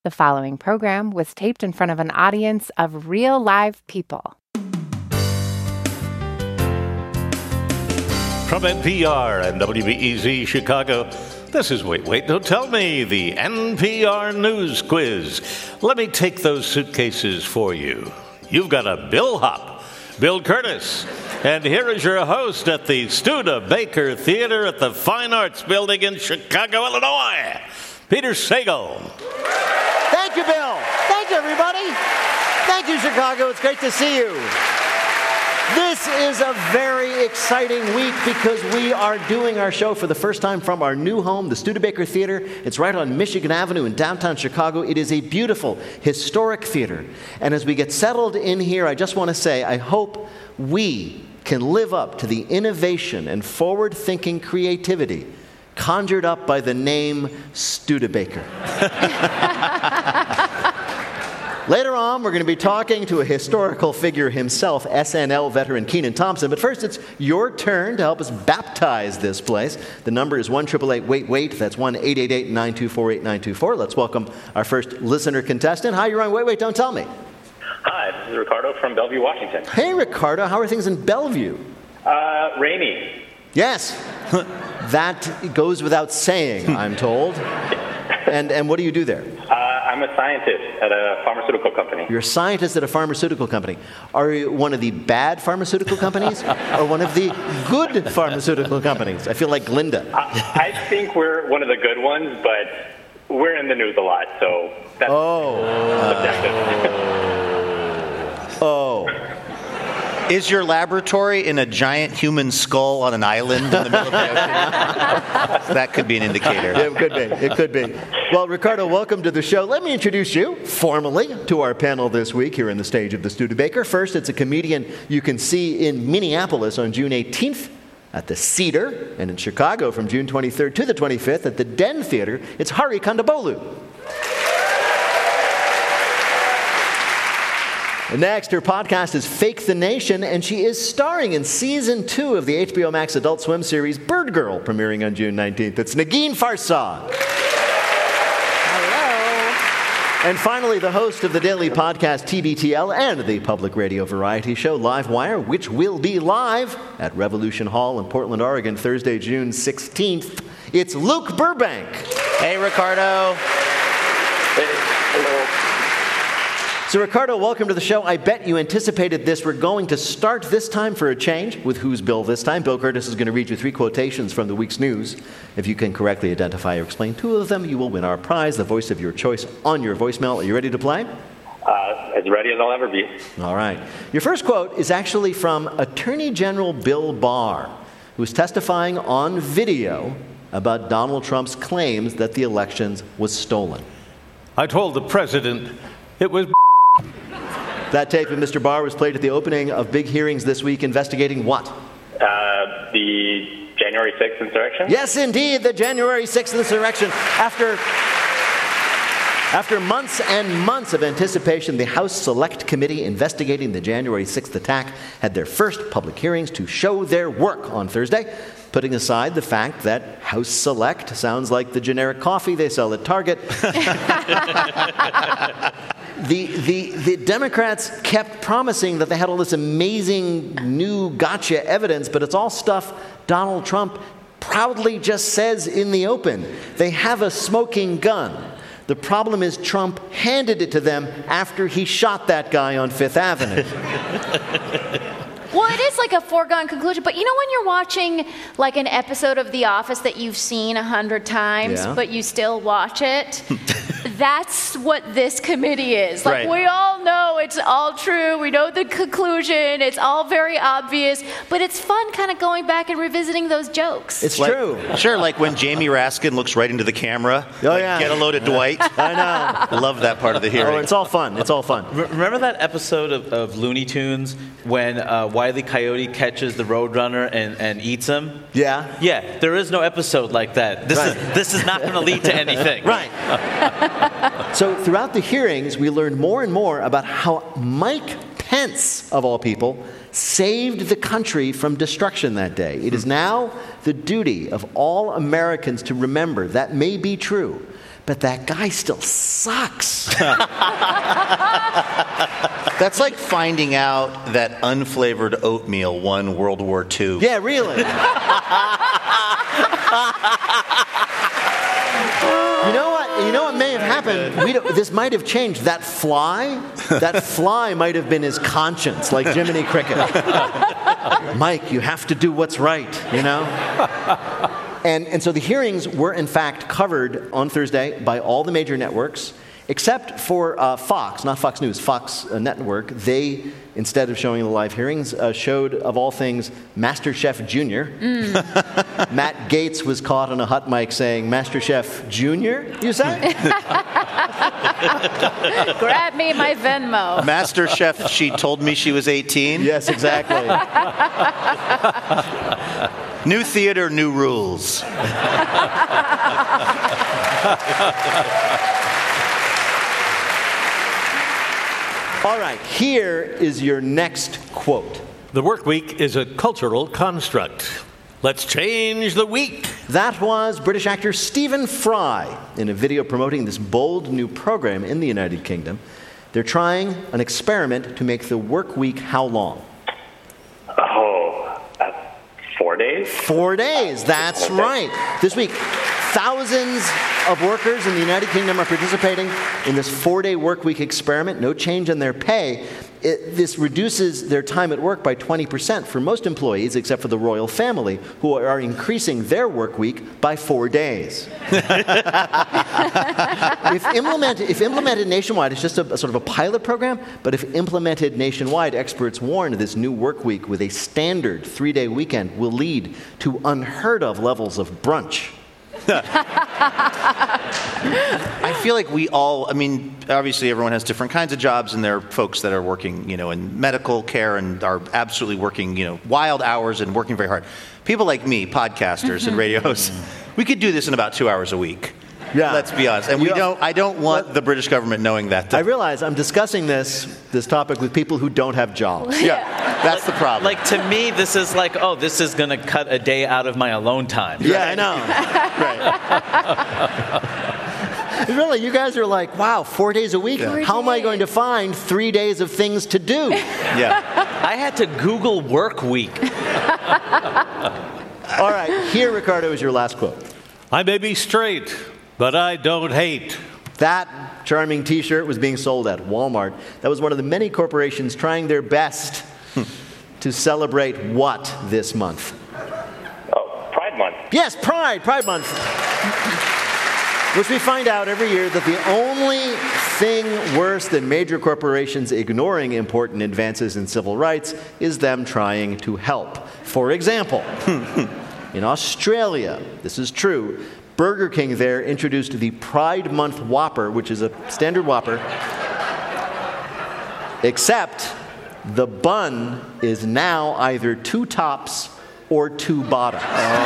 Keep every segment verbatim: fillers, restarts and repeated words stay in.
The following program was taped in front of an audience of real live people. From N P R and W B E Z Chicago, this is Wait, Wait, Don't Tell Me, the N P R News Quiz. Let me take those suitcases for you. You've got a Bill Hop, Bill Curtis. And here is your host at the Studebaker Theater at the Fine Arts Building in Chicago, Illinois, Peter Sagal. Thank you, Bill. Thank you, everybody. Thank you, Chicago. It's great to see you. This is a very exciting week because we are doing our show for the first time from our new home, the Studebaker Theater. It's right on Michigan Avenue in downtown Chicago. It is a beautiful, historic theater. And as we get settled in here, I just want to say, I hope we can live up to the innovation and forward-thinking creativity conjured up by the name Studebaker. Later on, we're going to be talking to a historical figure himself, S N L veteran Kenan Thompson. But first, it's your turn to help us baptize this place. The number is one eight eight eight, wait, wait. That's one eight eight eight, nine two four, eight nine two four. Let's welcome our first listener contestant. Hi, you're on Wait, Wait, Don't Tell Me. Hi, this is Ricardo from Bellevue, Washington. Hey, Ricardo. How are things in Bellevue? Uh, rainy. Yes. That goes without saying, I'm told. And and what do you do there? Uh, I'm a scientist at a pharmaceutical company. You're a scientist at a pharmaceutical company. Are you one of the bad pharmaceutical companies or one of the good pharmaceutical companies? I feel like Glinda. I, I think we're one of the good ones, but we're in the news a lot, so that's oh. subjective. oh. Is your laboratory in a giant human skull on an island in the middle of the ocean? That could be an indicator. Yeah, it could be. It could be. Well, Ricardo, welcome to the show. Let me introduce you formally to our panel this week here on the stage of the Studebaker. First, it's a comedian you can see in Minneapolis on June eighteenth at the Cedar, and in Chicago from June twenty-third to the twenty-fifth at the Den Theater. It's Hari Kondabolu. Next, her podcast is Fake the Nation, and she is starring in season two of the H B O Max Adult Swim series Bird Girl, premiering on June nineteenth. It's Negin Farsad. Hello. And finally, the host of the daily podcast T B T L and the public radio variety show Live Wire, which will be live at Revolution Hall in Portland, Oregon, Thursday, June sixteenth. It's Luke Burbank. Hey, Ricardo. Hey, hello. So, Ricardo, welcome to the show. I bet you anticipated this. We're going to start this time for a change with Who's Bill this time. Bill Curtis is going to read you three quotations from the week's news. If you can correctly identify or explain two of them, you will win our prize, the voice of your choice, on your voicemail. Are you ready to play? Uh, as ready as I'll ever be. All right. Your first quote is actually from Attorney General Bill Barr, who is testifying on video about Donald Trump's claims that the elections was stolen. I told the president it was... That tape of Mister Barr was played at the opening of big hearings this week investigating what? Uh, the January sixth insurrection? Yes, indeed, the January sixth insurrection. After, after months and months of anticipation, the House Select Committee investigating the January sixth attack had their first public hearings to show their work on Thursday, putting aside the fact that House Select sounds like the generic coffee they sell at Target. The, the, the Democrats kept promising that they had all this amazing new gotcha evidence, but it's all stuff Donald Trump proudly just says in the open. They have a smoking gun. The problem is Trump handed it to them after he shot that guy on Fifth Avenue. Well, it is like a foregone conclusion, but you know when you're watching like an episode of The Office that you've seen a hundred times, Yeah. but you still watch it? That's what this committee is. Like, Right. we all know it's all true. We know the conclusion. It's all very obvious, but it's fun kind of going back and revisiting those jokes. It's Like- true. Sure, like when Jamie Raskin looks right into the camera. Oh, like, yeah. Get a load of Dwight. I know. I love that part of the hearing. Oh, it's all fun. It's all fun. R- Remember that episode of, of Looney Tunes when uh, Wile E. Coyote catches the Roadrunner and, and eats him? Yeah. Yeah, there is no episode like that. This Right. is this is not going to lead to anything. Right. So throughout the hearings, we learned more and more about how Mike Pence, of all people, saved the country from destruction that day. It is now the duty of all Americans to remember that may be true, but that guy still sucks. That's like finding out that unflavored oatmeal won World War Two. Yeah, really. You know what? You know what may have happened? We don't, this might have changed. That fly, that fly might have been his conscience, like Jiminy Cricket. Mike, you have to do what's right, you know? And, and so the hearings were, in fact, covered on Thursday by all the major networks, except for uh, Fox, not Fox News, Fox uh, Network. They, instead of showing the live hearings, uh, showed, of all things, MasterChef Junior Mm. Matt Gaetz was caught on a hot mic saying, MasterChef Junior, you say? Grab me my Venmo. MasterChef, she told me she was eighteen. Yes, exactly. New theater, new rules. All right, here is your next quote. The work week is a cultural construct. Let's change the week. That was British actor Stephen Fry in a video promoting this bold new program in the United Kingdom. They're trying an experiment to make the work week how long? Oh, uh, four days? Four days, that's right. This week, thousands of workers in the United Kingdom are participating in this four-day work week experiment. No change in their pay. It, this reduces their time at work by twenty percent for most employees, except for the royal family, who are increasing their work week by four days. if, implemented, if implemented nationwide, it's just a, a sort of a pilot program, but if implemented nationwide, experts warn this new work week with a standard three-day weekend will lead to unheard of levels of brunch. I feel like we all, I mean, obviously everyone has different kinds of jobs, and there are folks that are working, you know, in medical care and are absolutely working, you know, wild hours and working very hard. People like me, podcasters and radio hosts, we could do this in about two hours a week. Yeah. Let's be honest. And we Yeah. don't, I don't want the British government knowing that. I realize I'm discussing this this topic with people who don't have jobs. Yeah, that's the problem. Like, to me, this is like, oh, this is going to cut a day out of my alone time. Yeah, I know. Right. Really, you guys are like, wow, four days a week? Four How am I days. going to find three days of things to do? Yeah. I had to Google work week. All right, here, Ricardo, is your last quote. I may be straight, but I don't hate. That charming T-shirt was being sold at Walmart. That was one of the many corporations trying their best to celebrate what this month? Oh, Pride Month. Yes, Pride, Pride Month. Which we find out every year that the only thing worse than major corporations ignoring important advances in civil rights is them trying to help. For example, in Australia, this is true, Burger King there introduced the Pride Month Whopper, which is a standard Whopper, except the bun is now either two tops or two bottoms.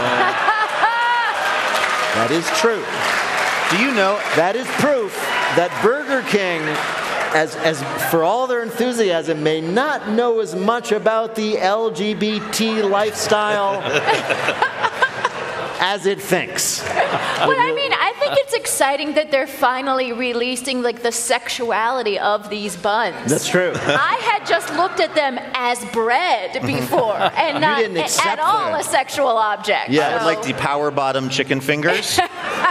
That is true. Do you know? That is proof that Burger King, as, as for all their enthusiasm, may not know as much about the L G B T lifestyle as it thinks. But I mean, I think it's exciting that they're finally releasing like the sexuality of these buns. That's true. I had just looked at them as bread before, and not didn't a- accept at all them. a sexual object. Yeah, I'd So- like the power bottom chicken fingers.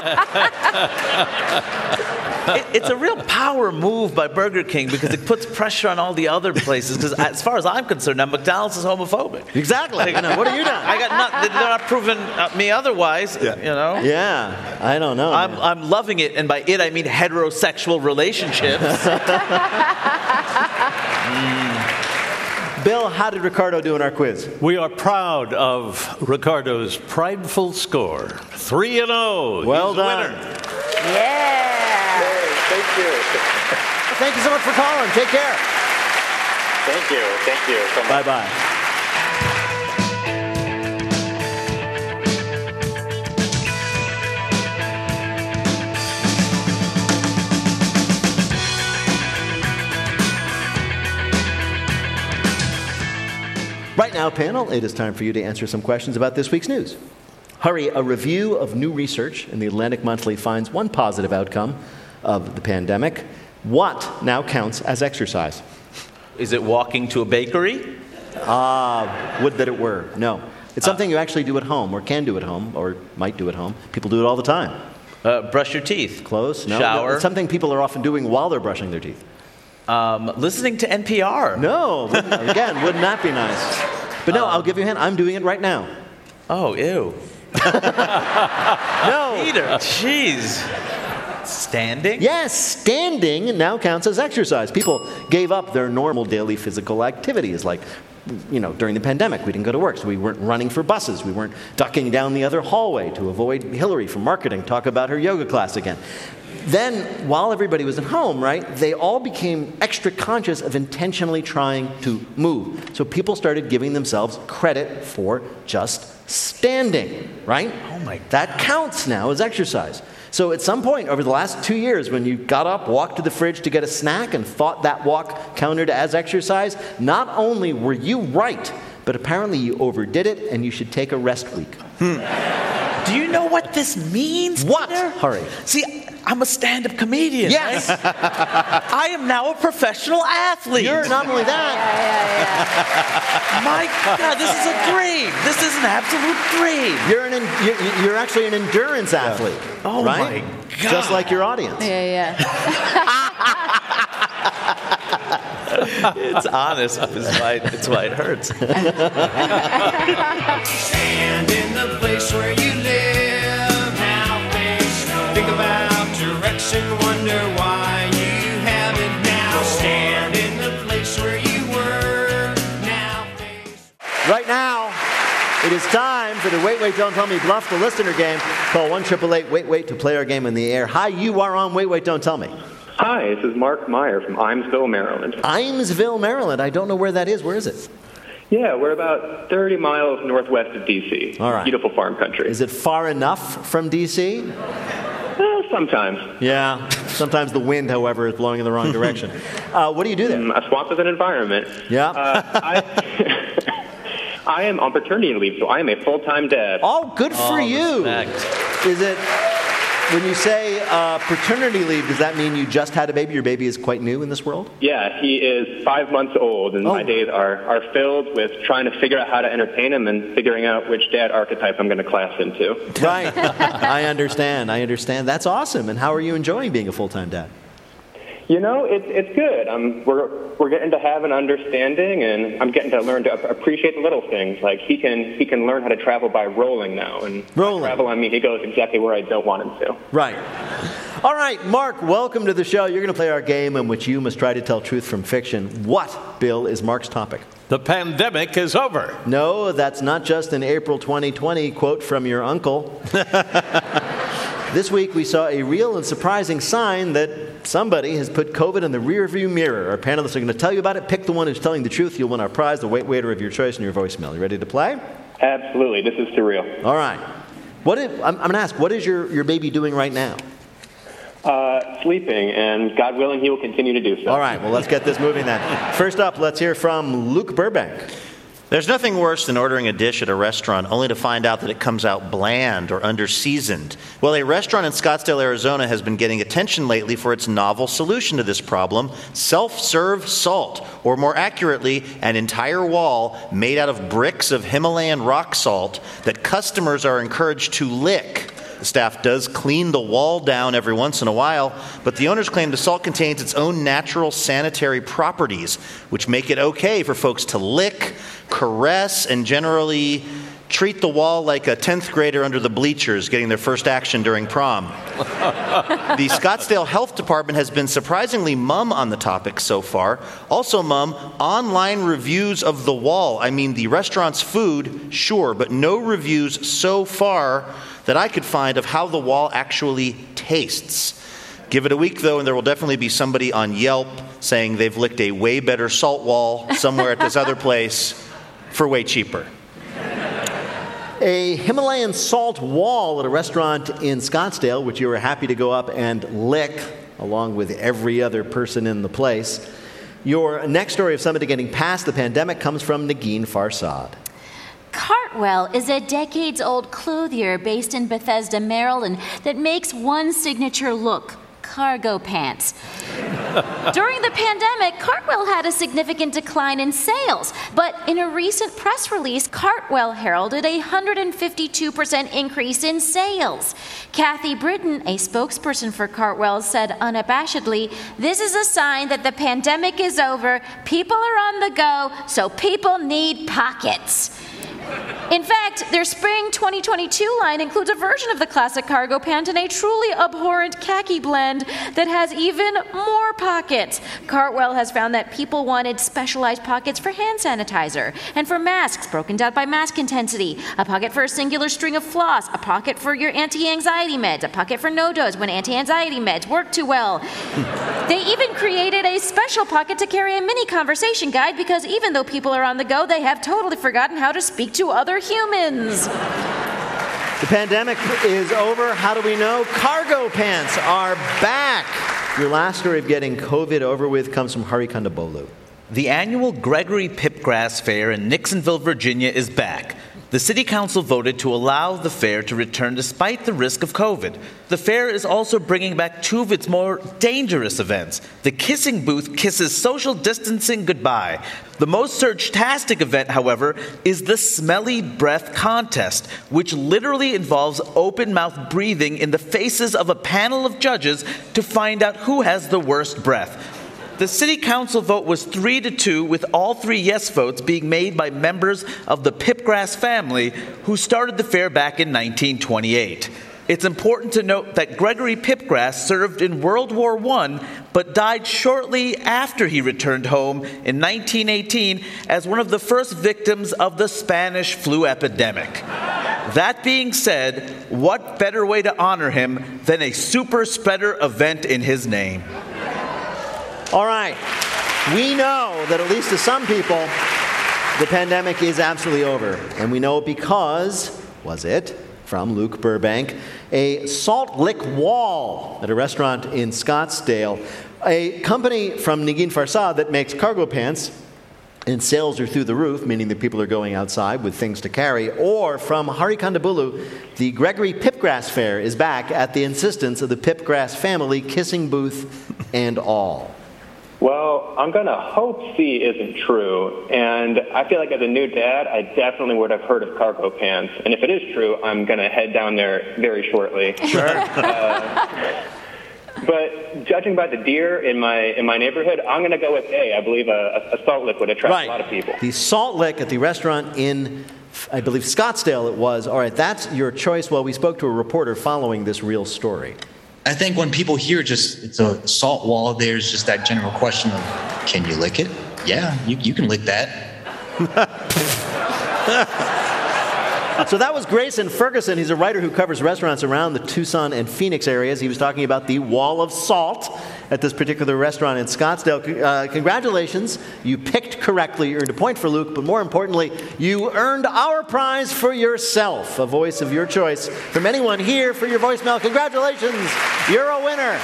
It, it's a real power move by Burger King because it puts pressure on all the other places. Because as far as I'm concerned, now McDonald's is homophobic. Exactly. I know. What have you done? I got not. They're not proving uh, me otherwise. You know. Yeah, I don't know. I'm man. I'm loving it, and by it I mean heterosexual relationships. Bill, how did Ricardo do in our quiz? We are proud of Ricardo's prideful score. three and oh. Well He's the done. winner. Yeah. Thank you. Thank you so much for calling. Take care. Thank you. Thank you so much. Bye-bye. Right now, panel, it is time for you to answer some questions about this week's news. Hurry, a review of new research in the Atlantic Monthly finds one positive outcome of the pandemic. What now counts as exercise? Is it walking to a bakery? Ah, would that it were. No. It's something you actually do at home, or can do at home, or might do at home. People do it all the time. Uh, brush your teeth. Close. No. Shower. No, it's something people are often doing while they're brushing their teeth. Um, listening to N P R. No. Wouldn't, again, wouldn't that be nice? But no, um, I'll give you a hint. I'm doing it right now. Oh, ew. No. Peter, jeez. Standing? Yes, standing now counts as exercise. People gave up their normal daily physical activities, like, you know, during the pandemic, we didn't go to work, so we weren't running for buses. We weren't ducking down the other hallway to avoid Hillary from marketing, talk about her yoga class again. Then, while everybody was at home, right, they all became extra conscious of intentionally trying to move. So people started giving themselves credit for just standing, right? Oh my God. That counts now as exercise. So at some point over the last two years, when you got up, walked to the fridge to get a snack, and thought that walk counted as exercise, not only were you right, but apparently you overdid it, and you should take a rest week. Hmm. Do you know what this means, What? Peter? Hurry. See, I'm a stand-up comedian. Yes. Right? I am now a professional athlete. You're not only that. My God, this is a dream. This is an absolute dream. You're an you're, you're actually an endurance athlete. Oh right? my God. Just like your audience. Yeah, yeah. It's honest. It's why, it's why it hurts. Stand in the place where you live. Now face no. Think about direction. Wonder why you haven't now. Stand in the place where you were. Now face. Right now, it is time for the Wait, Wait, Don't Tell Me Bluff the Listener game. Call one eight eight eight, wait, wait to play our game in the air. Hi, you are on Wait, Wait, Don't Tell Me. Hi, this is Mark Meyer from Imesville, Maryland. Imesville, Maryland. I don't know where that is. Where is it? Yeah, we're about thirty miles northwest of D C. All right. Beautiful farm country. Is it far enough from D C? Well, sometimes. Yeah. Sometimes the wind, however, is blowing in the wrong direction. Uh, what do you do there? Mm, a swamp is an environment. Yeah. Uh, I, I am on paternity leave, so I am a full-time dad. Oh, good for Oh, you. respect. Is it, when you say uh, paternity leave, does that mean you just had a baby? Your baby is quite new in this world? Yeah, he is five months old, and Oh. my days are, are filled with trying to figure out how to entertain him and figuring out which dad archetype I'm going to class into. Right. I understand. I understand. That's awesome. And how are you enjoying being a full-time dad? You know, it's it's good. Um, we're we're getting to have an understanding, and I'm getting to learn to appreciate the little things. Like he can he can learn how to travel by rolling now, and Rolling. by travel I mean he goes exactly where I don't want him to. Right. All right, Mark, welcome to the show. You're going to play our game in which you must try to tell truth from fiction. What, Bill, is Mark's topic? The pandemic is over. No, that's not just an April twenty twenty quote from your uncle. This week we saw a real and surprising sign that somebody has put COVID in the rearview mirror. Our panelists are going to tell you about it. Pick the one who's telling the truth. You'll win our prize, the Wait Waiter of your choice, and your voicemail. You ready to play? Absolutely, this is surreal. All right. What is, I'm, I'm going to ask, what is your, your baby doing right now? Uh, sleeping, and God willing, he will continue to do so. All right, well, let's get this moving then. First up, let's hear from Luke Burbank. There's nothing worse than ordering a dish at a restaurant only to find out that it comes out bland or under-seasoned. Well, a restaurant in Scottsdale, Arizona has been getting attention lately for its novel solution to this problem, self-serve salt, or more accurately, an entire wall made out of bricks of Himalayan rock salt that customers are encouraged to lick. The staff does clean the wall down every once in a while, but the owners claim the salt contains its own natural sanitary properties, which make it okay for folks to lick, caress, and generally treat the wall like a tenth grader under the bleachers getting their first action during prom. The Scottsdale Health Department has been surprisingly mum on the topic so far. Also mum, online reviews of the wall. I mean, the restaurant's food, sure, but no reviews so far that I could find of how the wall actually tastes. Give it a week, though, and there will definitely be somebody on Yelp saying they've licked a way better salt wall somewhere at this other place for way cheaper. A Himalayan salt wall at a restaurant in Scottsdale, which you were happy to go up and lick, along with every other person in the place. Your next story of somebody getting past the pandemic comes from Negin Farsad. Car- Cartwell is a decades-old clothier based in Bethesda, Maryland, that makes one signature look: cargo pants. During the pandemic, Cartwell had a significant decline in sales, but in a recent press release, Cartwell heralded a one hundred fifty-two percent increase in sales. Kathy Britton, a spokesperson for Cartwell, said unabashedly, "This is a sign that the pandemic is over, people are on the go, so people need pockets." In fact, their spring twenty twenty-two line includes a version of the classic cargo pant in a truly abhorrent khaki blend that has even more pockets. Cartwell has found that people wanted specialized pockets for hand sanitizer and for masks broken down by mask intensity, a pocket for a singular string of floss, a pocket for your anti-anxiety meds, a pocket for no-dos when anti-anxiety meds work too well. They even created a special pocket to carry a mini conversation guide because even though people are on the go, they have totally forgotten how to speak to other humans. The pandemic is over. How do we know? Cargo pants are back. Your last story of getting COVID over with comes from Hari Kondabolu. The annual Gregory Pipgrass Fair in Nixonville, Virginia is back. The city council voted to allow the fair to return despite the risk of COVID. The fair is also bringing back two of its more dangerous events. The Kissing Booth kisses social distancing goodbye. The most search-tastic event, however, is the Smelly Breath Contest, which literally involves open-mouth breathing in the faces of a panel of judges to find out who has the worst breath. The city council vote was three to two, with all three yes votes being made by members of the Pipgrass family, who started the fair back in nineteen twenty-eight. It's important to note that Gregory Pipgrass served in World War One, but died shortly after he returned home in nineteen eighteen as one of the first victims of the Spanish flu epidemic. That being said, what better way to honor him than a super spreader event in his name? All right. We know that at least to some people, the pandemic is absolutely over. And we know it because, was it, from Luke Burbank, a salt lick wall at a restaurant in Scottsdale. A company from Negin Farsad that makes cargo pants, and sales are through the roof, meaning that people are going outside with things to carry. Or from Hari Kondabolu, the Gregory Pipgrass Fair is back at the insistence of the Pipgrass family, kissing booth and all. Well, I'm going to hope C isn't true, and I feel like as a new dad, I definitely would have heard of cargo pants, and if it is true, I'm going to head down there very shortly. Sure. uh, but judging by the deer in my in my neighborhood, I'm going to go with A. I believe a, a salt lick would attract right. a lot of people. The salt lick at the restaurant in, I believe, Scottsdale it was. All right, that's your choice. Well, we spoke to a reporter following this real story. I think when people hear just it's a salt wall, there's just that general question of, can you lick it? Yeah, you, you can lick that. So that was Grayson Ferguson. He's a writer who covers restaurants around the Tucson and Phoenix areas. He was talking about the wall of salt at this particular restaurant in Scottsdale. Uh, congratulations. You picked correctly. You earned a point for Luke, but more importantly, you earned our prize for yourself, a voice of your choice from anyone here for your voicemail. Congratulations. You're a winner.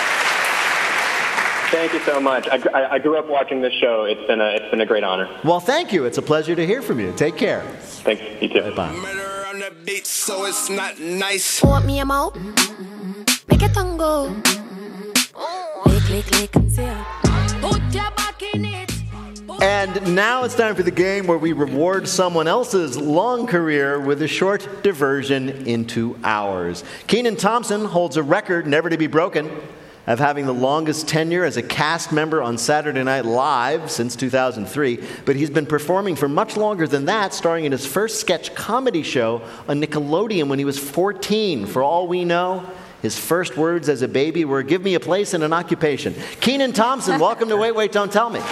Thank you so much. I, I, I grew up watching this show. It's been a it's been a great honor. Well, thank you. It's a pleasure to hear from you. Take care. Thanks. You too. Bye. Murder on the beat, so it's not nice. Want me a mo? Make a tango. Click, click, click, and see ya. Put your back in it. And now it's time for the game where we reward someone else's long career with a short diversion into ours. Kenan Thompson holds a record never to be broken of having the longest tenure as a cast member on Saturday Night Live since two thousand three, but he's been performing for much longer than that, starring in his first sketch comedy show on Nickelodeon when he was fourteen. For all we know, his first words as a baby were, "Give me a place and an occupation." Kenan Thompson, welcome to Wait, Wait, Don't Tell Me.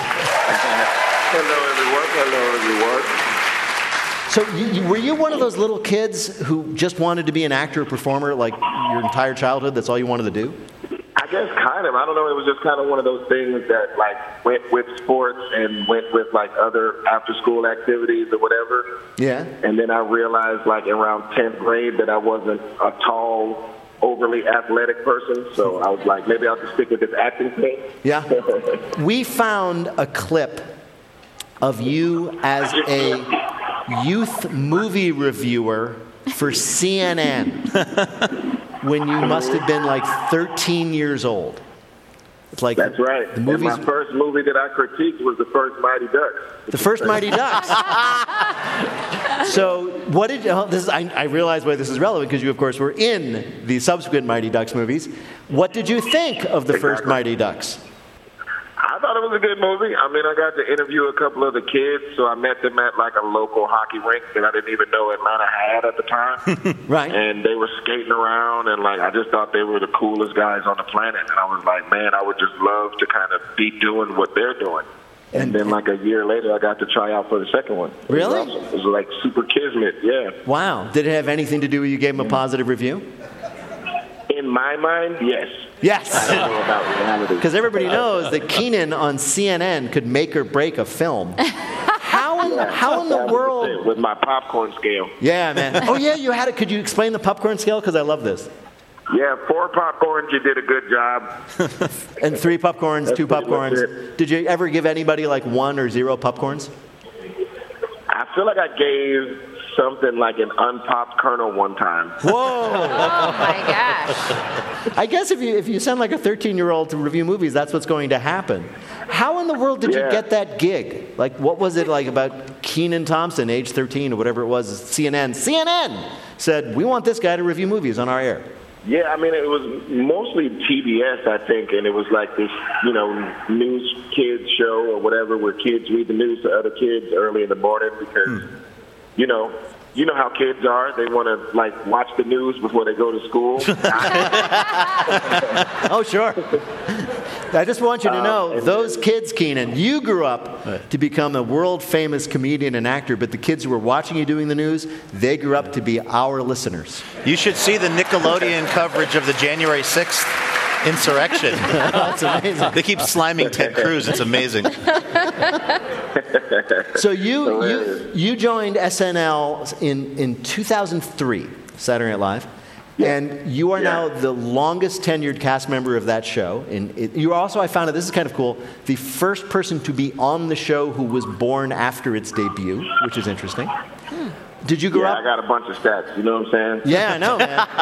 Hello, everyone. Hello, everyone. So you, were you one of those little kids who just wanted to be an actor or performer like your entire childhood? That's all you wanted to do? I guess kind of. I don't know. It was just kind of one of those things that like went with sports and went with like other after-school activities or whatever. Yeah. And then I realized like around tenth grade that I wasn't a tall, overly athletic person. So I was like, maybe I'll just stick with this acting thing. Yeah. We found a clip of you as a youth movie reviewer for C N N when you must have been like thirteen years old. It's like That's right. The movies, and my first movie that I critiqued was the first Mighty Ducks. The first Mighty Ducks. So what did oh, this? Is, I, I realize why this is relevant because you, of course, were in the subsequent Mighty Ducks movies. What did you think of the first Mighty Ducks? I thought it was a good movie. I mean, I got to interview a couple of the kids, so I met them at like a local hockey rink that I didn't even know Atlanta had at the time. Right. And they were skating around, and like I just thought they were the coolest guys on the planet. And I was like, man, I would just love to kind of be doing what they're doing. And, and then like a year later, I got to try out for the second one. It really? Was awesome. It was like super kismet, yeah. Wow. Did it have anything to do with you gave them a positive review? In my mind, yes. Yes. I don't know about reality. Because everybody knows that Keenan on C N N could make or break a film. How in, how in the world? With my popcorn scale. Yeah, man. Oh, yeah, you had it. Could you explain the popcorn scale? Because I love this. Yeah, four popcorns, you did a good job. And three popcorns, That's two popcorns. it. Did you ever give anybody like one or zero popcorns? I feel like I gave something like an unpopped kernel one time. Whoa! Oh my gosh! I guess if you if you send like a thirteen-year-old to review movies, that's what's going to happen. How in the world did Yeah. you get that gig? Like, what was it like about Kenan Thompson, age thirteen or whatever it was, C N N? C N N said, we want this guy to review movies on our air. Yeah, I mean, it was mostly T B S, I think, and it was like this, you know, news kids show or whatever where kids read the news to other kids early in the morning because, hmm. you know, you know how kids are. They want to, like, watch the news before they go to school. Oh, sure. I just want you to know, um, those kids, Keenan, you grew up to become a world-famous comedian and actor, but the kids who were watching you doing the news, they grew up to be our listeners. You should see the Nickelodeon coverage of the January sixth insurrection. That's amazing. They keep sliming Ted Cruz. It's amazing. So you you you joined S N L in, in two thousand three, Saturday Night Live. Yeah. And you are yeah. now the longest tenured cast member of that show. And it, you are also, I found out, this is kind of cool, the first person to be on the show who was born after its debut, which is interesting. Hmm. Did you grow yeah, up? I got a bunch of stats. You know what I'm saying? Yeah, I know,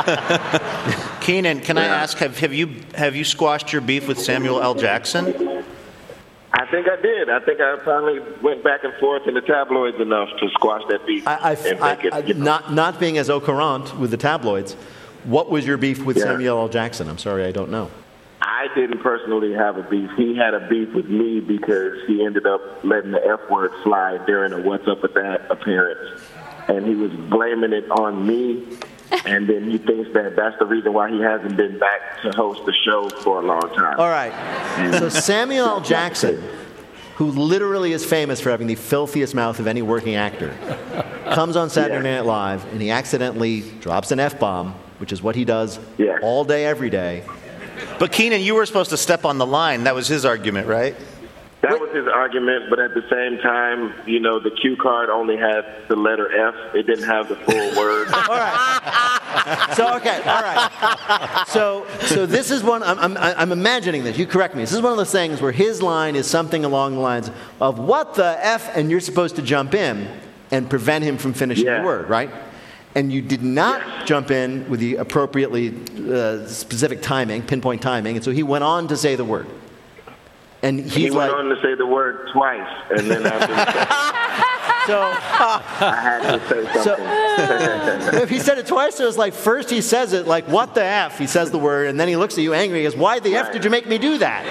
man. Keenan, can yeah. I ask, have, have you have you squashed your beef with Samuel L. Jackson? I think I did. I think I finally went back and forth in the tabloids enough to squash that beef. I, I, and I, make it, I, you know. not, not being as au courant with the tabloids, what was your beef with yeah. Samuel L. Jackson? I'm sorry, I don't know. I didn't personally have a beef. He had a beef with me because he ended up letting the F word slide during a What's Up With That appearance. And he was blaming it on me. And then he thinks that that's the reason why he hasn't been back to host the show for a long time. All right. So Samuel L. Jackson, who literally is famous for having the filthiest mouth of any working actor, comes on Saturday yeah. Night Live and he accidentally drops an F-bomb, which is what he does yeah. all day, every day. But Keenan, you were supposed to step on the line. That was his argument, right? That was his argument, but at the same time, you know, the cue card only had the letter F. It didn't have the full word. All right. So, okay, all right. So, so this is one, I'm, I'm, I'm imagining this. You correct me. This is one of those things where his line is something along the lines of, what the F, and you're supposed to jump in and prevent him from finishing yeah. the word, right? And you did not yes. jump in with the appropriately uh, specific timing, pinpoint timing, and so he went on to say the word. And he's he went like, on to say the word twice, and then after so I had to say something. So, if he said it twice, it was like first he says it like, what the F? He says the word, and then he looks at you angry. He goes, why the right. F did you make me do that?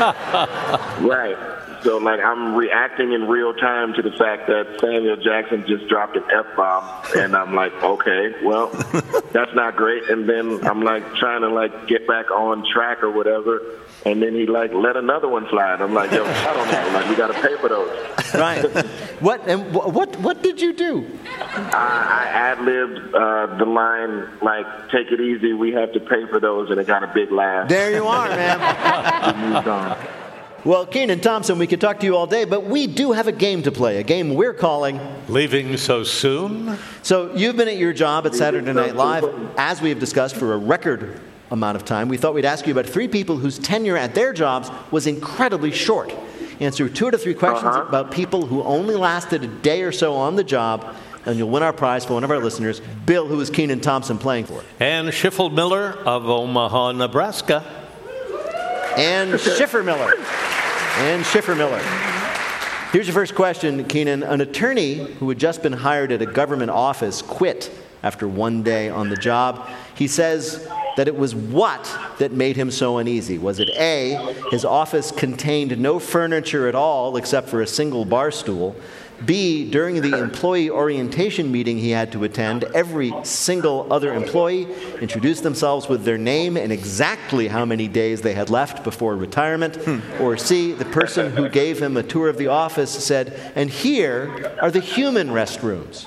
Right. So, like, I'm reacting in real time to the fact that Samuel Jackson just dropped an F-bomb, and I'm like, okay, well, that's not great. And then I'm, like, trying to, like, get back on track or whatever, and then he, like, let another one fly. And I'm like, yo, I don't know. Like, you got to pay for those. Right. What and what what did you do? I, I ad-libbed uh, the line, like, take it easy, we have to pay for those, and it got a big laugh. There you are, man. Moved on. Well, Kenan Thompson, we could talk to you all day, but we do have a game to play, a game we're calling... Leaving So Soon? So you've been at your job at Saturday Night Live, as we have discussed, for a record amount of time. We thought we'd ask you about three people whose tenure at their jobs was incredibly short. Answer two out of three questions Uh-huh. about people who only lasted a day or so on the job, and you'll win our prize for one of our listeners. Bill, who is Kenan Thompson playing for? And Schiffel Miller of Omaha, Nebraska. And Schiffer Miller. And Schiffer Miller. Here's your first question, Kenan. An attorney who had just been hired at a government office quit after one day on the job. He says that it was what that made him so uneasy. Was it A, his office contained no furniture at all except for a single bar stool? B, during the employee orientation meeting he had to attend, every single other employee introduced themselves with their name and exactly how many days they had left before retirement. Hmm. Or C, the person who gave him a tour of the office said, and here are the human restrooms.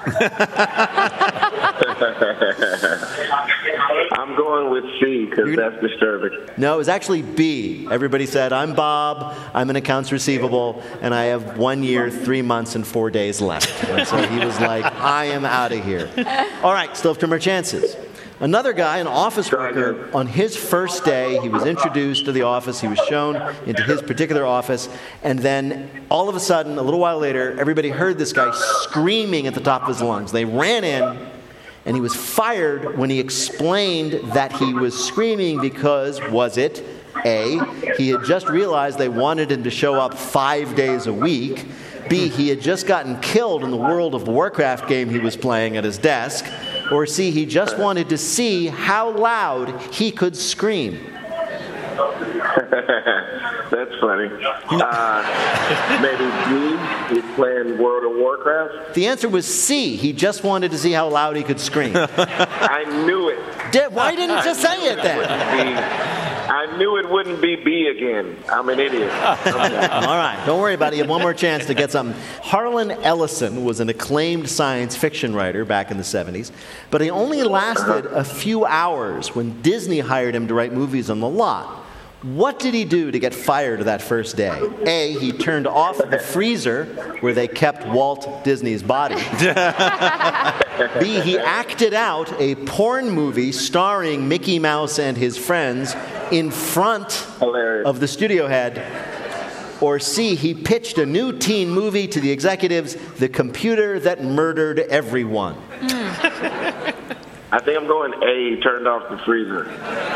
I'm going with C because that's disturbing. No, it was actually B. Everybody said, I'm Bob, I'm an accounts receivable, and I have one year, three months, and four days left. And so he was like, I am out of here. All right, still have two more chances. Another guy, an office worker, on his first day, he was introduced to the office, he was shown into his particular office, and then all of a sudden, a little while later, everybody heard this guy screaming at the top of his lungs. They ran in, and he was fired when he explained that he was screaming because, was it A, he had just realized they wanted him to show up five days a week, B, he had just gotten killed in the World of Warcraft game he was playing at his desk, or C, he just wanted to see how loud he could scream. That's funny. Uh, maybe B, he's playing World of Warcraft? The answer was C. He just wanted to see how loud he could scream. I knew it. Did, why didn't you just say it then? I knew it wouldn't be B again. I'm an idiot. Okay. All right, don't worry about it. You have one more chance to get something. Harlan Ellison was an acclaimed science fiction writer back in the seventies, but he only lasted a few hours when Disney hired him to write movies on the lot. What did he do to get fired that first day? A, he turned off the freezer where they kept Walt Disney's body. B, he acted out a porn movie starring Mickey Mouse and his friends in front Hilarious. of the studio head. Or C, he pitched a new teen movie to the executives, The Computer That Murdered Everyone. I think I'm going A, turned off the freezer.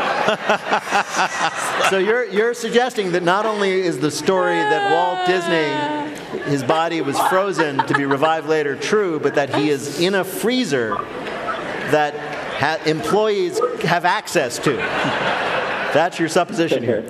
So you're you're suggesting that not only is the story that Walt Disney, his body was frozen to be revived later true, but that he is in a freezer that ha- employees have access to. That's your supposition here.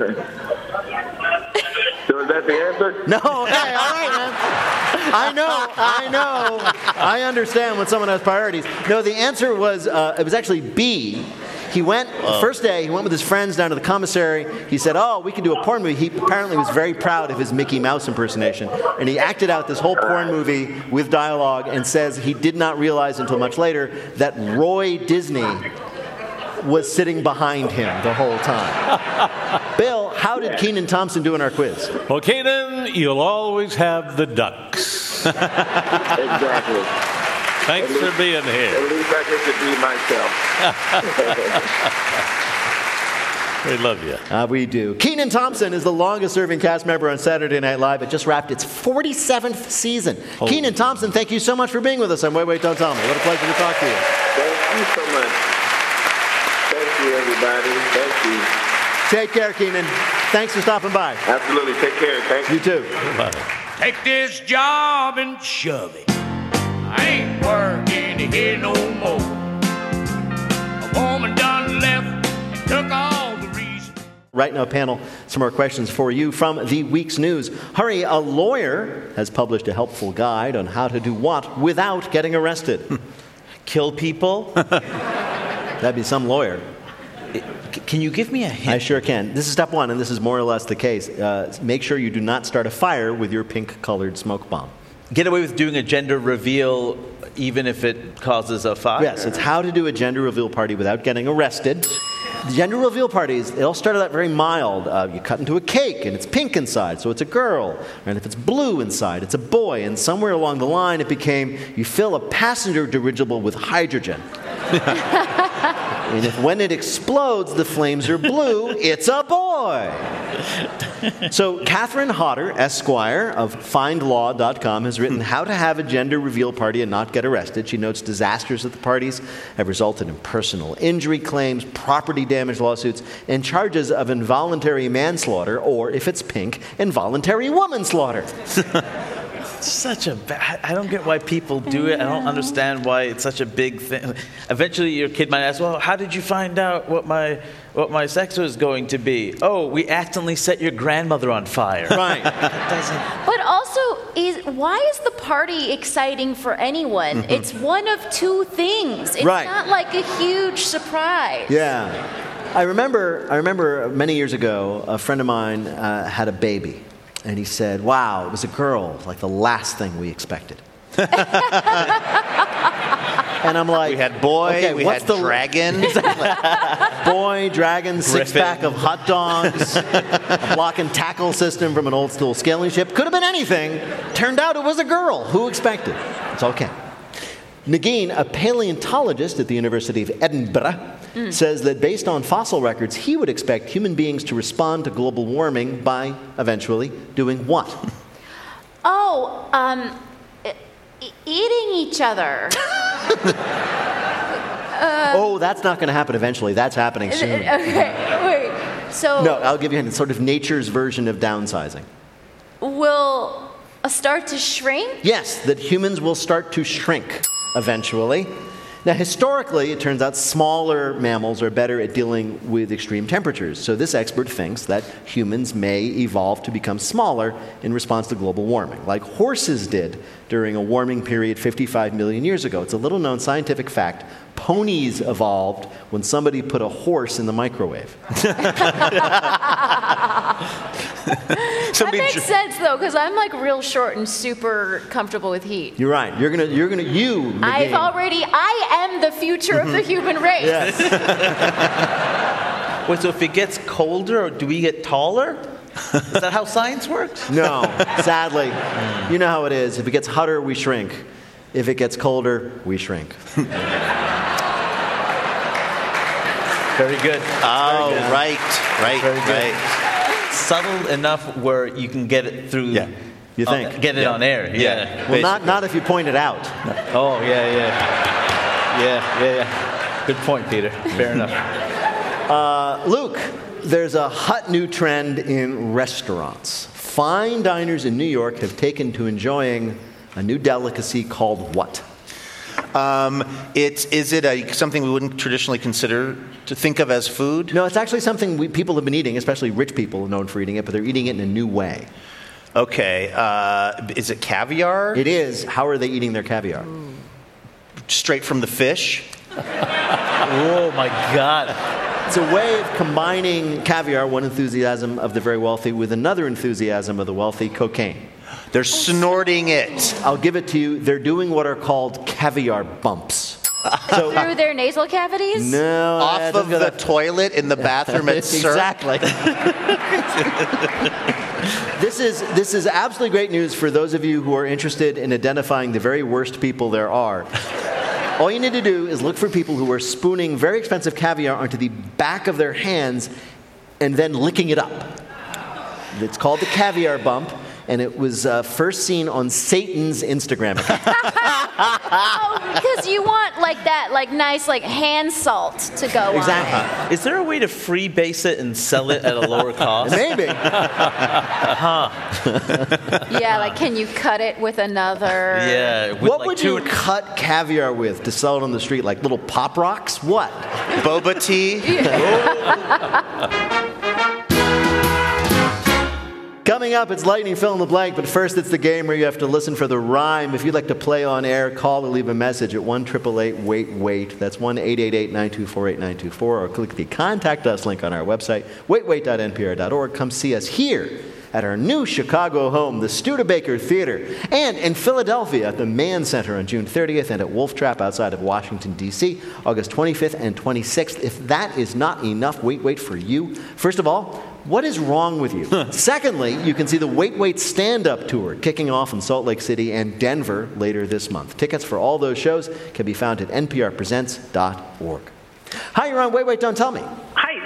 So is that the answer? No, hey, all right, man. I know, I know. I understand when someone has priorities. No, the answer was, uh, it was actually B. He went, the first day, he went with his friends down to the commissary. He said, oh, we can do a porn movie. He apparently was very proud of his Mickey Mouse impersonation. And he acted out this whole porn movie with dialogue and says he did not realize until much later that Roy Disney was sitting behind him the whole time. Bill, how did Kenan Thompson do in our quiz? Well, Kenan, you'll always have the ducks. Exactly. Thanks At for least- being here. At least I get to be myself. We love you. Uh, we do. Kenan Thompson is the longest-serving cast member on Saturday Night Live. It just wrapped its forty-seventh season. Holy Kenan Thompson, thank you so much for being with us on Wait, Wait, Don't Tell Me. What a pleasure to talk to you. Thank you so much. Thank you, everybody. Thank you. Take care, Kenan. Thanks for stopping by. Absolutely. Take care. Thank you. You too. Bye. Take this job and shove it. I ain't working here no more. A woman done left and took all the reason. Right now, panel, some more questions for you from the week's news. Hurry, a lawyer has published a helpful guide on how to do what without getting arrested. Kill people? That'd be some lawyer. C- Can you give me a hint? I sure can. This is step one, and this is more or less the case. Uh, make sure you do not start a fire with your pink-colored smoke bomb. Get away with doing a gender reveal even if it causes a fire? Yes, it's how to do a gender reveal party without getting arrested. The gender reveal parties, they all started out very mild. Uh, you cut into a cake, and it's pink inside, so it's a girl. And if it's blue inside, it's a boy. And somewhere along the line, it became, you fill a passenger dirigible with hydrogen. And if when it explodes, the flames are blue, it's a boy. So Catherine Hodder, Esquire of find law dot com, has written how to have a gender reveal party and not get arrested. She notes disasters at the parties have resulted in personal injury claims, property damage lawsuits, and charges of involuntary manslaughter, or if it's pink, involuntary womanslaughter. Such a bad, I don't get why people do it. I don't understand why it's such a big thing. Eventually your kid might ask, well, how did you find out what my what my sex was going to be? Oh, we accidentally set your grandmother on fire. Right. But also, is why is the party exciting for anyone? Mm-hmm. It's one of two things. It's Right. not like a huge surprise. Yeah. I remember, I remember many years ago, a friend of mine uh, had a baby. And he said, wow, it was a girl, like the last thing we expected. And I'm like, We had boy, okay, we what's had the dragon. boy, dragon, six pack of hot dogs, a block and tackle system from an old school scaling ship. Could have been anything. Turned out it was a girl. Who expected? It's okay. Nagin, a paleontologist at the University of Edinburgh, mm. says that based on fossil records, he would expect human beings to respond to global warming by eventually doing what? Oh, um, e- eating each other. uh, oh, that's not going to happen eventually. That's happening soon. Okay, wait. So no, I'll give you a hint. It's sort of nature's version of downsizing. Will uh, start to shrink? Yes, that humans will start to shrink eventually. Now, historically, it turns out smaller mammals are better at dealing with extreme temperatures. So this expert thinks that humans may evolve to become smaller in response to global warming, like horses did during a warming period fifty-five million years ago. It's a little-known scientific fact. Ponies evolved when somebody put a horse in the microwave. That makes sense, though, because I'm like real short and super comfortable with heat. You're right. You're gonna, you're gonna, you. I've Nagin. already, I am the future of the human race. Yes. Wait, so if it gets colder, do we get taller? Is that how science works? No, sadly. You know how it is. If it gets hotter, we shrink. If it gets colder, we shrink. Very good. Oh, Very good. right, right, Very good. right. Subtle enough where you can get it through. Yeah. You think? Uh, get it Yeah. on air. Yeah. Yeah. Well, not, not if you point it out. Oh, yeah, yeah. Yeah, yeah, yeah. Good point, Peter. Fair enough. Uh, Luke, there's a hot new trend in restaurants. Fine diners in New York have taken to enjoying a new delicacy called what? Um, it's, is it a, something we wouldn't traditionally consider to think of as food? No, it's actually something we, people have been eating, especially rich people are known for eating it, but they're eating it in a new way. Okay. Uh, is it caviar? It is. How are they eating their caviar? Straight from the fish? Oh, my God. It's a way of combining caviar, one enthusiasm of the very wealthy, with another enthusiasm of the wealthy, cocaine. They're snorting it. I'll give it to you. They're doing what are called caviar bumps. So, Through their nasal cavities? no. Off of the toilet in the bathroom at Cirque? Exactly. This is, this is absolutely great news for those of you who are interested in identifying the very worst people there are. All you need to do is look for people who are spooning very expensive caviar onto the back of their hands and then licking it up. It's called the caviar bump, and it was uh, first seen on Satan's Instagram account. Oh, because you want like that, like nice, like hand salt to go Exactly. on. Is there a way to freebase it and sell it at a lower cost? Maybe. Huh. Yeah, like can you cut it with another? Yeah. With What like would two you cut caviar with to sell it on the street? Like little pop rocks? What? Boba tea? Coming up, it's Lightning Fill in the Blank, but first it's the game where you have to listen for the rhyme. If you'd like to play on air, call or leave a message at one eight eight eight wait wait. That's one eight eight eight nine two four eight nine two four, or click the Contact Us link on our website, wait wait dot n p r dot org. Come see us here at our new Chicago home, the Studebaker Theater, and in Philadelphia at the Mann Center on June thirtieth, and at Wolf Trap outside of Washington, D C, August twenty-fifth and twenty-sixth. If that is not enough Wait Wait for you, first of all, what is wrong with you? Secondly, you can see the Wait Wait stand-up tour kicking off in Salt Lake City and Denver later this month. Tickets for all those shows can be found at n p r presents dot org. Hi, you're on Wait Wait, Don't Tell Me. Hi,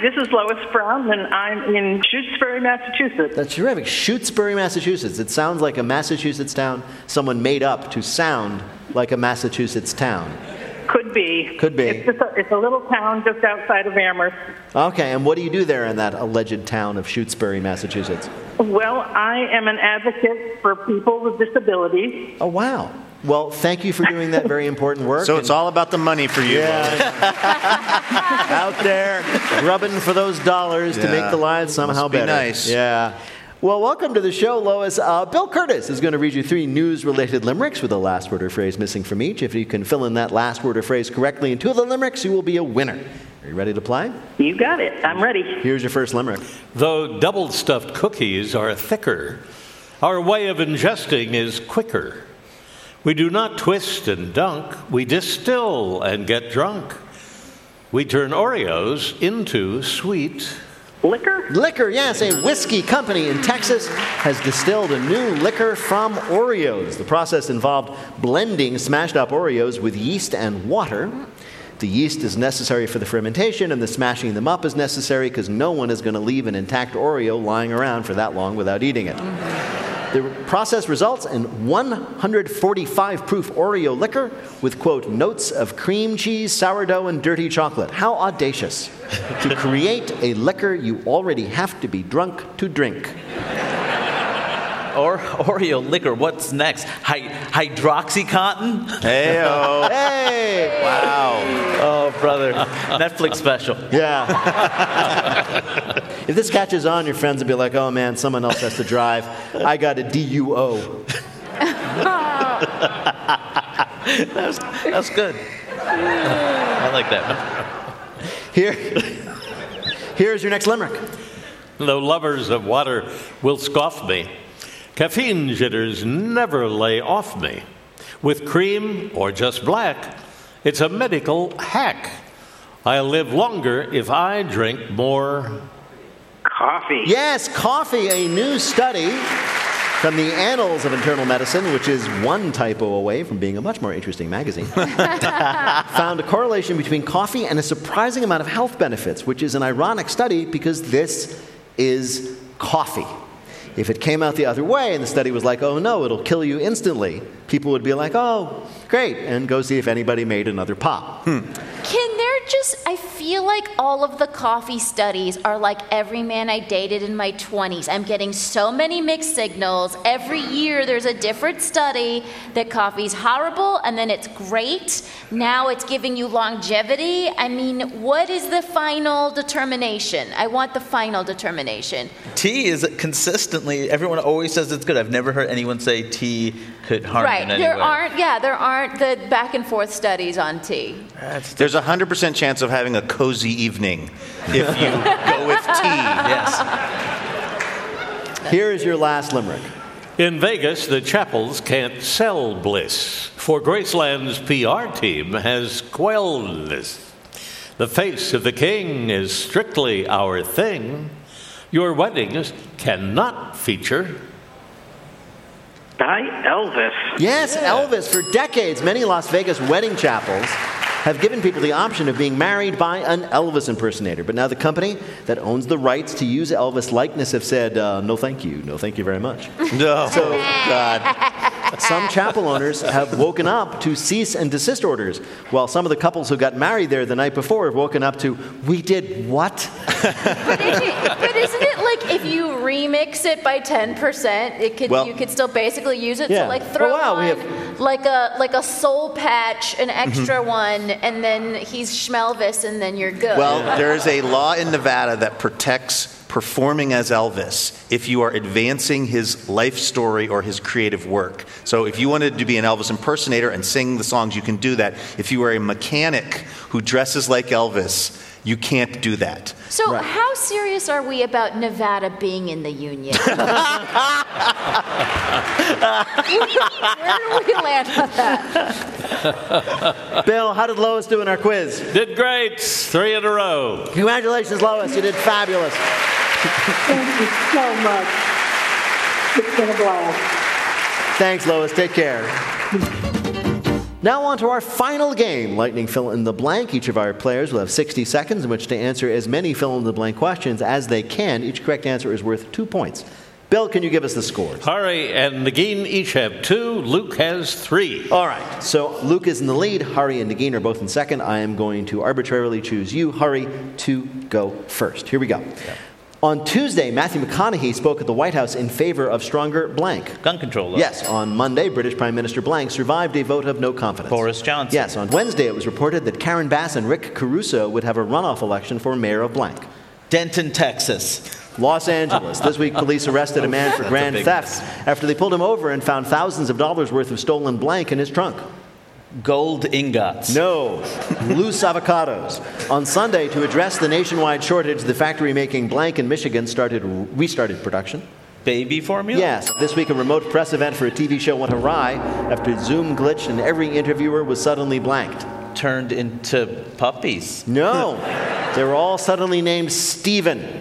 this is Lois Brown, and I'm in Shutesbury, Massachusetts. That's terrific. Shutesbury, Massachusetts. It sounds like a Massachusetts town someone made up to sound like a Massachusetts town. Could be. Could be. It's, just a, it's a little town just outside of Amherst. Okay, and what do you do there in that alleged town of Shutesbury, Massachusetts? Well, I am an advocate for people with disabilities. Oh, wow. Well, thank you for doing that very important work. So it's all about the money for you. Yeah. Out there, grubbing for those dollars Yeah. to make the lives somehow Must be better. nice. Yeah. Well, welcome to the show, Lois. Uh, Bill Curtis is going to read you three news-related limericks with a last word or phrase missing from each. If you can fill in that last word or phrase correctly in two of the limericks, you will be a winner. Are you ready to play? You got it. I'm ready. Here's your first limerick. Though double-stuffed cookies are thicker, our way of ingesting is quicker. We do not twist and dunk, we distill and get drunk. We turn Oreos into sweet liquor. Liquor, yes. A whiskey company in Texas has distilled a new liquor from Oreos. The process involved blending smashed up Oreos with yeast and water. The yeast is necessary for the fermentation, and the smashing them up is necessary because no one is going to leave an intact Oreo lying around for that long without eating it. The process results in one hundred forty-five proof Oreo liquor with, quote, notes of cream cheese, sourdough, and dirty chocolate. How audacious to create a liquor you already have to be drunk to drink. Or Oreo liquor. What's next? Hy- Hydroxycontin? Hey-o. Hey! Wow. Oh, brother. Netflix special. Yeah. If this catches on, your friends will be like, oh, man, someone else has to drive. I got a D U O. that's, that's good. I like that. Here, here's your next limerick. Though lovers of water will scoff me, caffeine jitters never lay off me. With cream or just black, it's a medical hack. I'll live longer if I drink more coffee. Yes, coffee. A new study from the Annals of Internal Medicine, which is one typo away from being a much more interesting magazine, found a correlation between coffee and a surprising amount of health benefits, which is an ironic study because this is coffee. If it came out the other way and the study was like, oh no, it'll kill you instantly, people would be like, oh, great, and go see if anybody made another pop. Hmm. Can there just, I feel like all of the coffee studies are like every man I dated in my twenties. I'm getting so many mixed signals. Every year there's a different study that coffee's horrible and then it's great. Now it's giving you longevity. I mean, what is the final determination? I want the final determination. Tea is consistently, everyone always says it's good. I've never heard anyone say tea could harm right. you in any there way. aren't, yeah, there aren't the back and forth studies on tea. That's There's a one hundred percent chance of having a cozy evening if you go with tea. Yes. Here is your last limerick. In Vegas, the chapels can't sell bliss, for Graceland's P R team has quelled this. The face of the king is strictly our thing. Your weddings cannot feature By Elvis. Yes, Elvis. For decades, many Las Vegas wedding chapels have given people the option of being married by an Elvis impersonator. But now the company that owns the rights to use Elvis likeness have said, uh, no thank you, no thank you very much. No, So, God. some chapel owners have woken up to cease and desist orders, while some of the couples who got married there the night before have woken up to, we did what? But, is it, but isn't it like if you remix it by ten percent, it could Well, you could still basically use it? yeah. So like throw Oh, wow, on we have- like a like a soul patch, an extra one, and then he's Schmelvis, and then you're good. Well, there is a law in Nevada that protects performing as Elvis if you are advancing his life story or his creative work. So if you wanted to be an Elvis impersonator and sing the songs, you can do that. If you are a mechanic who dresses like Elvis, you can't do that. So how serious are we about Nevada being in the union? Where do we land on that? Bill, how did Lois do in our quiz? Did great. Three in a row. Congratulations, Lois. You did fabulous. Thank you so much. It's been a blast. Thanks, Lois. Take care. Now on to our final game, Lightning Fill in the Blank. Each of our players will have sixty seconds in which to answer as many fill in the blank questions as they can. Each correct answer is worth two points. Bill, can you give us the scores? Hari and Nagin each have two. Luke has three. All right. So Luke is in the lead. Hari and Nagin are both in second. I am going to arbitrarily choose you, Hari, to go first. Here we go. Yeah. On Tuesday, Matthew McConaughey spoke at the White House in favor of stronger blank. Gun control laws. Yes. On Monday, British Prime Minister blank survived a vote of no confidence. Boris Johnson. Yes. On Wednesday, it was reported that Karen Bass and Rick Caruso would have a runoff election for mayor of blank. Denton, Texas. Los Angeles. This week, police arrested a man for grand theft after they pulled him over and found thousands of dollars worth of stolen blank in his trunk. Gold ingots. No. Loose avocados. On Sunday, to address the nationwide shortage, the factory making blank in Michigan started restarted production. Baby formula? Yes. This week, a remote press event for a T V show went awry after Zoom glitched and every interviewer was suddenly blanked. Turned into puppies. No. They were all suddenly named Stephen.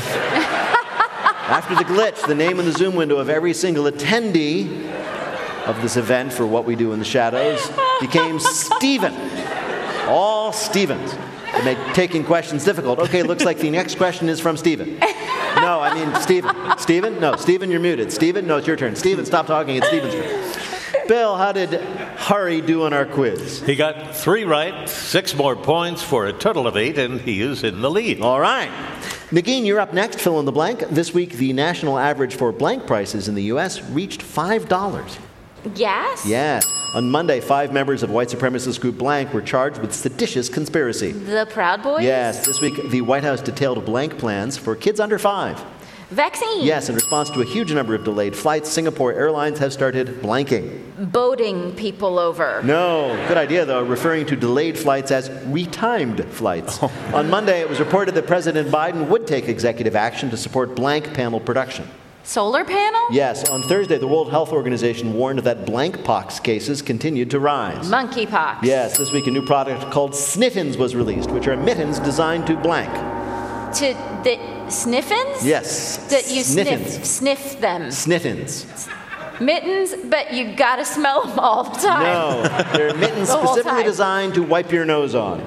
After the glitch, the name in the Zoom window of every single attendee of this event for What We Do in the Shadows became Stephen. All Stevens. It made taking questions difficult. Okay, looks like the next question is from Stephen. No, I mean Stephen. Stephen? No, Stephen, you're muted. Stephen? No, it's your turn. Stephen, stop talking. It's Stephen's turn. Bill, how did Hari do on our quiz? He got three right, six more points for a total of eight, and he is in the lead. All right. Nagin, you're up next. Fill in the blank. This week, the national average for blank prices in the U S reached five dollars. Gas? Yes. On Monday, five members of white supremacist group blank were charged with seditious conspiracy. The Proud Boys? Yes. This week, the White House detailed blank plans for kids under five. Vaccine? Yes. In response to a huge number of delayed flights, Singapore Airlines has started blanking. Boating people over. No. Good idea, though, referring to delayed flights as retimed flights. Oh. On Monday, it was reported that President Biden would take executive action to support blank panel production. Solar panel? Yes. On Thursday, the World Health Organization warned that blank pox cases continued to rise. Monkeypox. Yes. This week, a new product called Sniffins was released, which are mittens designed to blank. To the sniffins? Yes. That you Sniffins. sniff sniff them. Sniffins. Mittens, but you gotta smell them all the time. No. They're mittens The whole specifically time. designed to wipe your nose on.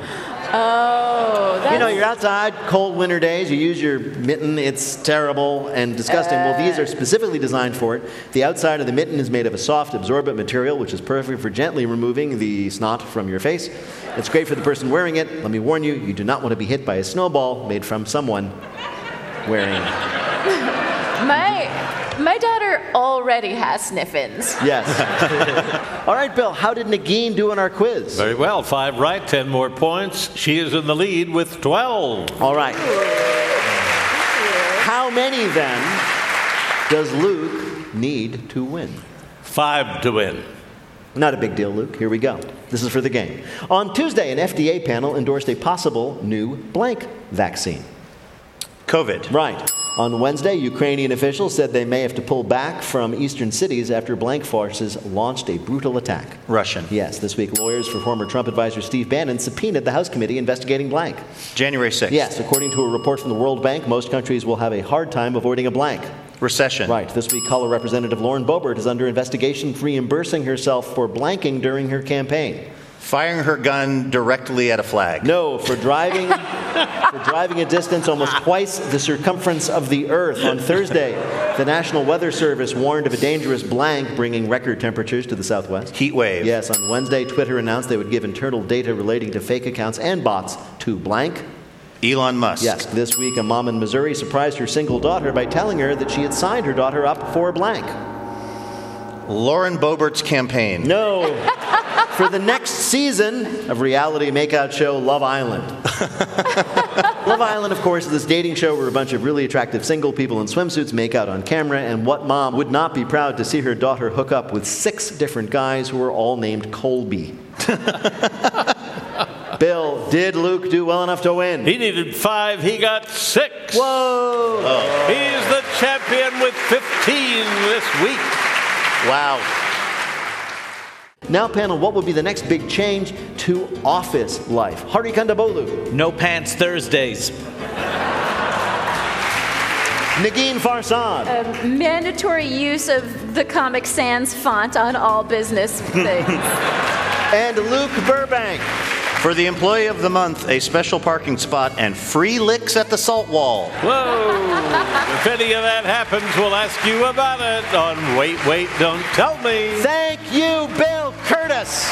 Oh, that's... You know, you're outside, cold winter days, you use your mitten, it's terrible and disgusting. Uh, well, these are specifically designed for it. The outside of the mitten is made of a soft, absorbent material, which is perfect for gently removing the snot from your face. It's great for the person wearing it. Let me warn you, you do not want to be hit by a snowball made from someone wearing it. My, my daughter already has sniffins. Yes. All right, Bill, how did Nagin do on our quiz? Very well. Five right, ten more points. She is in the lead with twelve. All right. How many, then, does Luke need to win? Five to win. Not a big deal, Luke. Here we go. This is for the game. On Tuesday, an F D A panel endorsed a possible new blank vaccine. COVID. Right. On Wednesday, Ukrainian officials said they may have to pull back from eastern cities after blank forces launched a brutal attack. Russian. Yes. This week, lawyers for former Trump advisor Steve Bannon subpoenaed the House committee investigating blank. January sixth. Yes. According to a report from the World Bank, most countries will have a hard time avoiding a blank. Recession. Right. This week, Colorado Representative Lauren Boebert is under investigation for reimbursing herself for blanking during her campaign. Firing her gun directly at a flag. No, for driving for driving a distance almost twice the circumference of the Earth. On Thursday, the National Weather Service warned of a dangerous blank bringing record temperatures to the Southwest. Heat wave. Yes, on Wednesday, Twitter announced they would give internal data relating to fake accounts and bots to blank. Elon Musk. Yes, this week, a mom in Missouri surprised her single daughter by telling her that she had signed her daughter up for blank. Lauren Boebert's campaign. No. For the next season of reality makeout show Love Island. Love Island, of course, is this dating show where a bunch of really attractive single people in swimsuits make out on camera, and what mom would not be proud to see her daughter hook up with six different guys who are all named Colby. Bill, did Luke do well enough to win? He needed five. He got six. Whoa! Oh. He's the champion with fifteen this week. Wow. Now, panel, what would be the next big change to office life? Hari Kondabolu. No pants Thursdays. Nagin Farsad. Uh, mandatory use of the Comic Sans font on all business things. and Luke Burbank. For the Employee of the Month, a special parking spot and free licks at the salt wall. Whoa! If any of that happens, we'll ask you about it on Wait, Wait, Don't Tell Me. Thank you, Bill Curtis.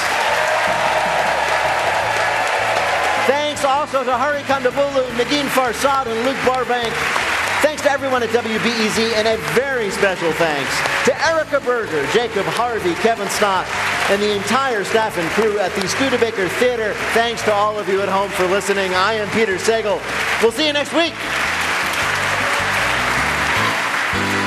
Thanks also to Hari Kondabolu, Nagin Farsad, and Luke Burbank. Thanks to everyone at W B E Z, and a very special thanks to Erica Berger, Jacob Harvey, Kevin Stott, and the entire staff and crew at the Studebaker Theater. Thanks to all of you at home for listening. I am Peter Sagal. We'll see you next week.